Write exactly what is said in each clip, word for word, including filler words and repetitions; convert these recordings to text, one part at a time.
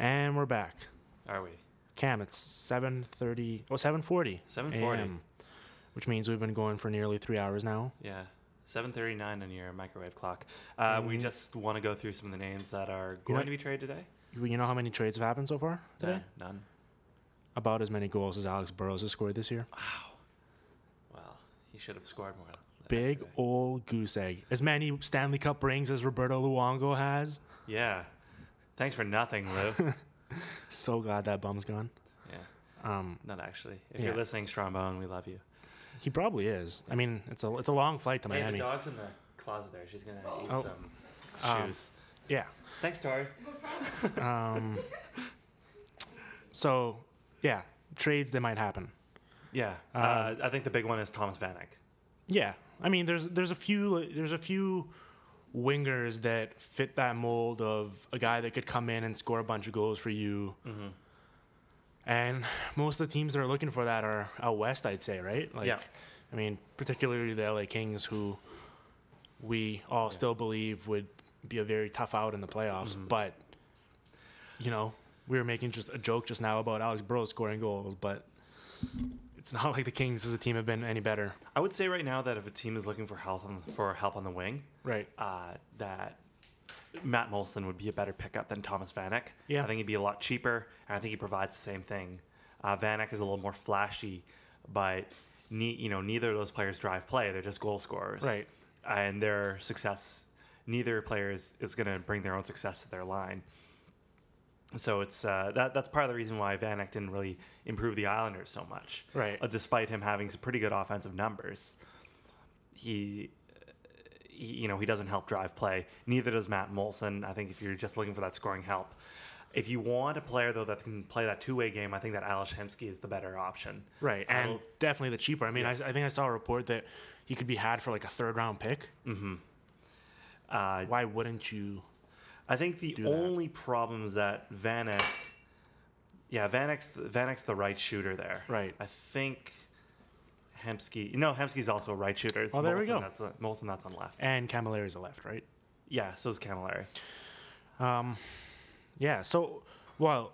And we're back. Are we? Cam, it's seven thirty. Oh, seven forty. seven forty. Which means we've been going for nearly three hours now. Yeah. seven thirty-nine on your microwave clock. Uh, Mm. we just want to go through some of the names that are going know- to be traded today. You know how many trades have happened so far today? Uh, none. About as many goals as Alex Burrows has scored this year. Wow. Well, he should have scored more. Big yesterday. old goose egg. As many Stanley Cup rings as Roberto Luongo has. Yeah. Thanks for nothing, Lou. So glad that bum's gone. yeah. Um, Not actually. If yeah. you're listening, Strombone, we love you. he probably is. I mean, it's a it's a long flight to Hey, Miami. the dog's in the closet there. She's going to eat Oh. some Um, shoes. Yeah. Thanks, Tori. Um, so, yeah, trades that might happen. Yeah. Um, uh, I think the big one is Thomas Vanek. Yeah, I mean, there's there's a few there's a few wingers that fit that mold of a guy that could come in and score a bunch of goals for you. Mm-hmm. And most of the teams that are looking for that are out west, I'd say, right? Like, Yeah. I mean, particularly the L A Kings, who we all Yeah. still believe would be a very tough out in the playoffs. Mhm. But, you know, we were making just a joke just now about Alex Burrows scoring goals, but it's not like the Kings as a team have been any better. I would say right now that if a team is looking for help on, for help on the wing, Right. uh, that Matt Molson would be a better pickup than Thomas Vanek. Yeah. I think he'd be a lot cheaper, and I think he provides the same thing. Uh, Vanek is a little more flashy, but ne- you know neither of those players drive play. They're just goal scorers. Right. And their success, neither player is, is going to bring their own success to their line. So it's uh, that that's part of the reason why Vanek didn't really improve the Islanders so much. Right. Uh, despite him having some pretty good offensive numbers, he, he, you know, he doesn't help drive play. Neither does Matt Molson. I think if you're just looking for that scoring help, if you want a player though that can play that two-way game, I think that Ales Hemsky is the better option. Right, I and don't- definitely the cheaper. I mean, Yeah. I, I think I saw a report that he could be had for like a third round pick. Mm-hmm. Uh, Why wouldn't you? I think the do that. only problem is that Vanek, yeah, Vanek's Vanek's the right shooter there. Right. I think Hemsky. No, Hemsky's also a right shooter. It's Oh, there we Molson go. That's a, Molson that's on left. And Camilleri's a left, right? Yeah, so is Camilleri. Um, yeah. So, well,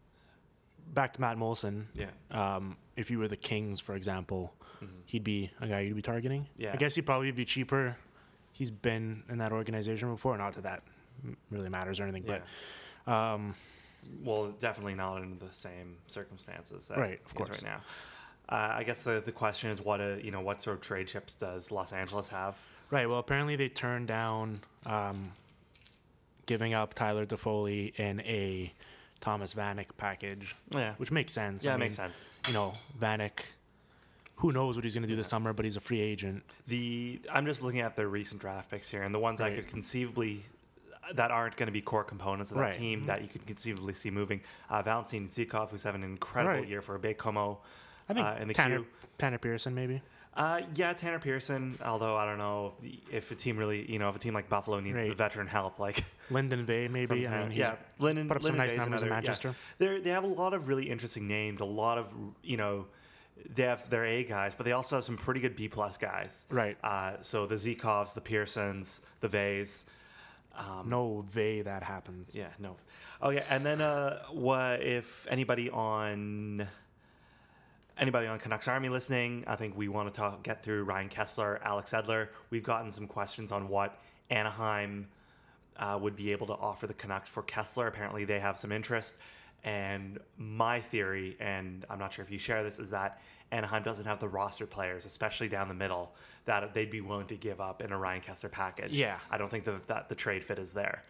back to Matt Molson. Yeah. Um, if you were the Kings, for example, Mm-hmm. he'd be a guy you'd be targeting. Yeah. I guess he'd probably be cheaper. He's been in that organization before. Not that that really matters or anything, Yeah. but um, Well, definitely not in the same circumstances. That Right, of he is course. Right now, uh, I guess the, the question is what a you know what sort of trade chips does Los Angeles have? right. Well, apparently they turned down um, giving up Tyler Toffoli in a Thomas Vanek package, Yeah. which makes sense. Yeah, I it mean, makes sense. You know, Vanek. Who knows what he's going to do this summer? But he's a free agent. The I'm just looking at the recent draft picks here, and the ones I Right. could conceivably that aren't going to be core components of that Right. team Mhm. that you could conceivably see moving. Uh, Valentin Zikov, who's having an incredible Right. year for a big Como I think uh, in the Tanner, queue. Tanner Pearson, maybe. Uh, yeah, Tanner Pearson. Although I don't know if a team really, you know, if a team like Buffalo needs Right. the veteran help, like Lyndon Vay, maybe. from I mean, Tanner- he's yeah, Linden put up some Linden nice Vay's numbers in another- yeah. Manchester. They they have a lot of really interesting names. A lot of you know, they have their A guys, but they also have some pretty good B plus guys. Right. Uh, so the Zikovs, the Pearsons, the Vays. Um, No Vay that happens. Yeah, no. Oh yeah, and then uh, what if anybody on anybody on Canucks Army listening? I think we want to talk get through Ryan Kessler, Alex Edler. We've gotten some questions on what Anaheim uh, would be able to offer the Canucks for Kessler. Apparently, they have some interest. And my theory, and I'm not sure if you share this, is that Anaheim doesn't have the roster players, especially down the middle, that they'd be willing to give up in a Ryan Kessler package. Yeah. I don't think that, that the trade fit is there.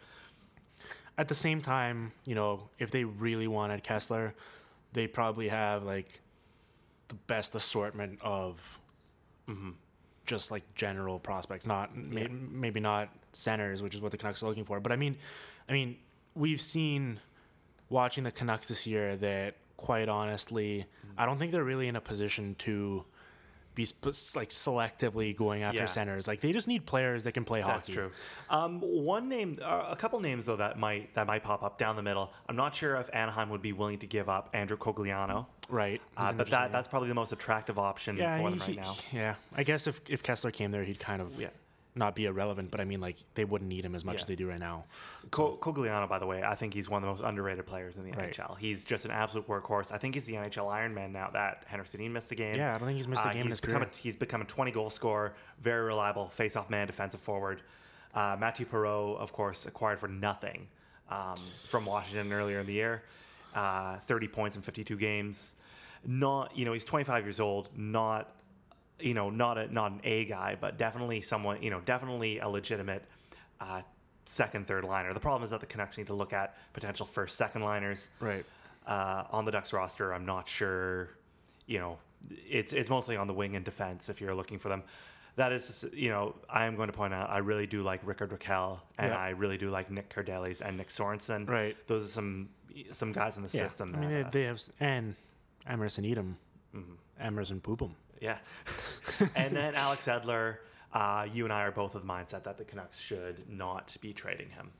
At the same time, you know, if they really wanted Kessler, they probably have like the best assortment of Mm-hmm. just like general prospects, not may, Yeah. maybe not centers, which is what the Canucks are looking for. But I mean, I mean, we've seen watching the Canucks this year that quite honestly, I don't think they're really in a position to be sp- like selectively going after Yeah. centers. Like they just need players that can play That's hockey. true. Um, one name, uh, a couple names though that might that might pop up down the middle. I'm not sure if Anaheim would be willing to give up Andrew Cogliano, Right. uh, He's but interesting, that that's probably the most attractive option yeah, for he- them right now. he- yeah. I guess if, if Kessler came there, he'd kind of Yeah. not be irrelevant, but I mean, like, they wouldn't need him as much Yeah. as they do right now. Co- Cogliano, by the way, I think he's one of the most underrated players in the Right. N H L. He's just an absolute workhorse. I think he's the N H L Iron Man now that Henrik Sedin missed a game. Yeah, I don't think he's missed a Uh, game in he's his become career. A, he's become a twenty-goal scorer, very reliable face-off man, defensive forward. Uh, Mathieu Perreault, of course, acquired for nothing um, from Washington earlier in the year. Uh, thirty points in fifty-two games. Not, you know, he's twenty-five years old. Not, you know, not a not an A guy, but definitely someone, you know, definitely a legitimate uh, second, third liner. The problem is that the Canucks need to look at potential first, second liners. Right. Uh, on the Ducks roster, I'm not sure. You know, it's it's mostly on the wing and defense if you're looking for them. That is, you know, I am going to point out I really do like Rickard Rakell, and Yeah. I really do like Nick Kardelis and Nick Sorensen. Right. Those are some some guys in the Yeah. system. I mean, that, they, uh, they have, and Emerson Edom, Mm-hmm. Emerson Poopum. yeah. And then Alex Edler, uh, you and I are both of the mindset that the Canucks should not be trading him.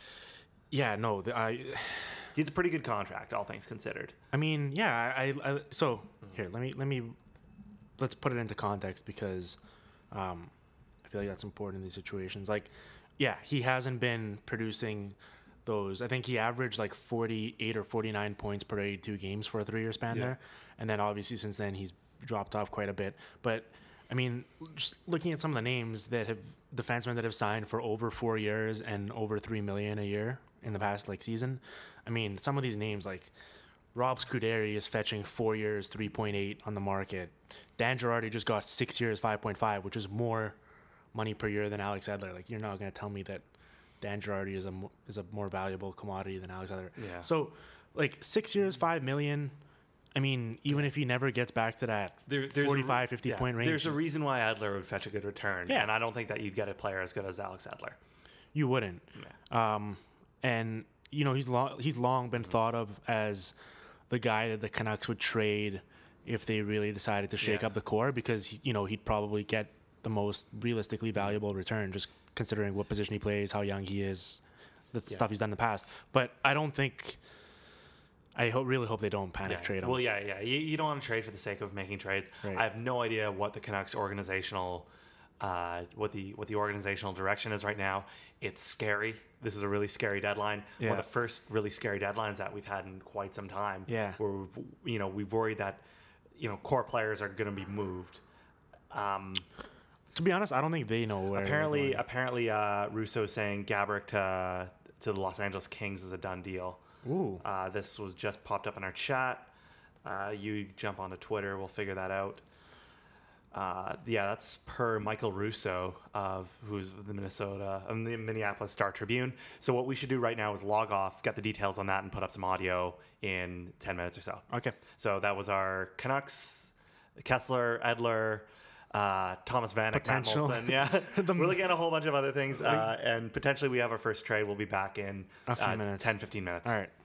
Yeah, no, the, I, He's a pretty good contract, all things considered. I mean, yeah, I, I so here, let me let me let's put it into context because um, I feel like that's important in these situations. Like, yeah, he hasn't been producing those. I think he averaged like forty-eight or forty-nine points per eighty-two games for a three-year span Yeah. there, and then obviously since then he's dropped off quite a bit. But I mean, just looking at some of the names that have defensemen that have signed for over four years and over three million a year in the past like season. I mean, some of these names like Rob Scuderi is fetching four years, three point eight on the market. Dan Girardi just got six years, five point five, which is more money per year than Alex Edler. Like, you're not going to tell me that Dan Girardi is a mo- is a more valuable commodity than Alex Edler. Yeah. So, like, six years, five million. I mean, even if he never gets back to that There, there's a re- forty-five, fifty yeah, point range, There's a reason why Edler would fetch a good return. Yeah. And I don't think that you'd get a player as good as Alex Edler. you wouldn't. Um, and you know, he's long he's long been thought of as the guy that the Canucks would trade if they really decided to shake Yeah. up the core, because you know he'd probably get the most realistically valuable return, just considering what position he plays, how young he is, the Yeah. stuff he's done in the past. But I don't think. I hope, really hope they don't panic Yeah. trade him. Well, yeah, yeah. You, you don't want to trade for the sake of making trades. Right. I have no idea what the Canucks organizational, uh, what the what the organizational direction is right now. It's scary. This is a really scary deadline. Yeah. One of the first really scary deadlines that we've had in quite some time. Yeah. Where we've, you know, we've worried that, you know, core players are going to be moved. Um, To be honest, I don't think they know where. they're apparently, going. apparently, uh, Russo saying Gaborik to to the Los Angeles Kings is a done deal. Ooh. Uh, this was just popped up in our chat. Uh, you jump onto Twitter, we'll figure that out. Uh, yeah, that's per Michael Russo of who's the Minnesota, um, the Minneapolis Star Tribune. So what we should do right now is log off, get the details on that, and put up some audio in ten minutes or so. Okay. So that was our Canucks, Kessler, Edler, uh, Thomas Vanek, Matt Potential. Molson. Yeah, The- we're looking at a whole bunch of other things, uh, and potentially we have our first trade. We'll be back in A few uh, minutes. ten, fifteen minutes. All right.